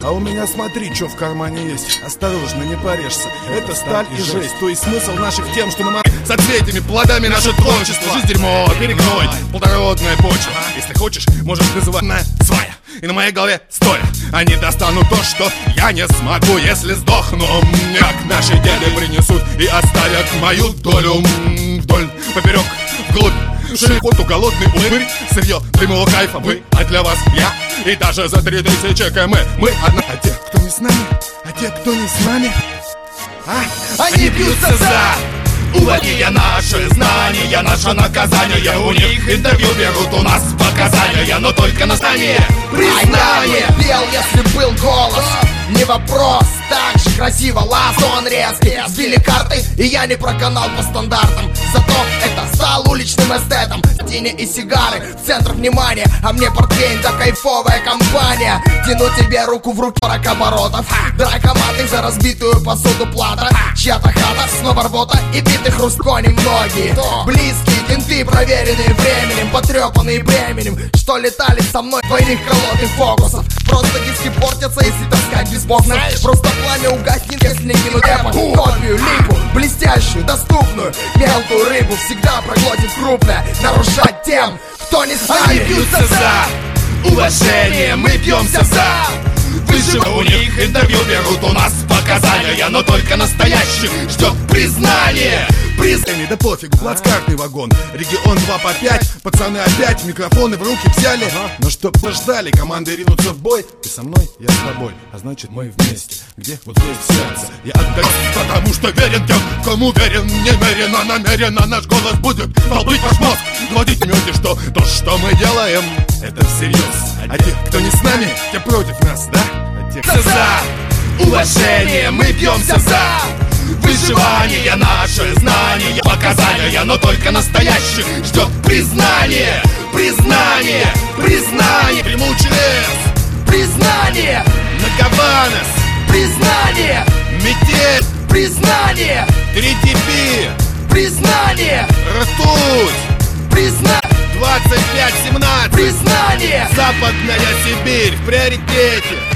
А у меня смотри, что в кармане есть. Осторожно, не порежься. Это сталь и жесть. То есть смысл наших тем, что мы соцветиями, плодами наше творчество. Жизнь дерьмо, перегной, плодородная почва. Если хочешь, можешь называть на свая. И на моей голове стоя они достанут то, что я не смогу, если сдохну. Как наши деды принесут и оставят мою долю вдоль, поперек, вглубь. Широкоту голодный упырь, сырье прямого кайфа мы, а для вас я. И даже за 3000 км мы одна. А те, кто не с нами, а те, кто не с нами, они бьются за уловия наши знания, наше наказание. У них интервью берут, у нас показания, но только на знание, признание. Пел, если был голос, не вопрос. Так же красиво, лазон резкий. Сбили карты, и я не проканал по стандартам. Зато это стал уличным эстетом. Тени и сигары, в центр внимания. А мне портвейн, да кайфовая компания. Тяну тебе руку в руки, 40 оборотов. Дракоматы за разбитую посуду плата. Чья-то хата, снова рвота и битый хруст коней многие. Близкие кенты, проверенные временем, потрепанные бременем, что летали со мной двойных колод и фокусов. Просто диски портятся, если таскать без бог. Просто пламя угаснет, если не кинуть эпок. Копию, липу, блестящую, доступную. Мелкую рыбу всегда проглотит крупная. Нарушать тем, кто не с нами. Они бьются за уважение, мы бьемся за выживание. У них интервью берут, у нас показания, но только настоящий ждет признание. Признание, да пофиг, плацкартный вагон. Регион 2 по 5, пацаны опять микрофоны в руки взяли. Но чтоб ждали, команды ринутся в бой. Ты со мной, я с тобой, а значит мы вместе. Где? Вот здесь в сердце. Я отдаю, потому что верен тем, кому верен немерено, намеренно. Наш голос будет долбить ваш мозг, гладить поймете, что то, что мы делаем, это всерьез. А те, кто не с нами, те против нас, да? А те, кто за уважение, мы бьемся за выживание, наши знания, показания, но только настоящих ждет признание, признание, признание. Примучий лес, Признание, Нагаванес, признание, метель, признание, 3DB, признание, ртуть, признание, 25-17, признание. Западная Сибирь в приоритете.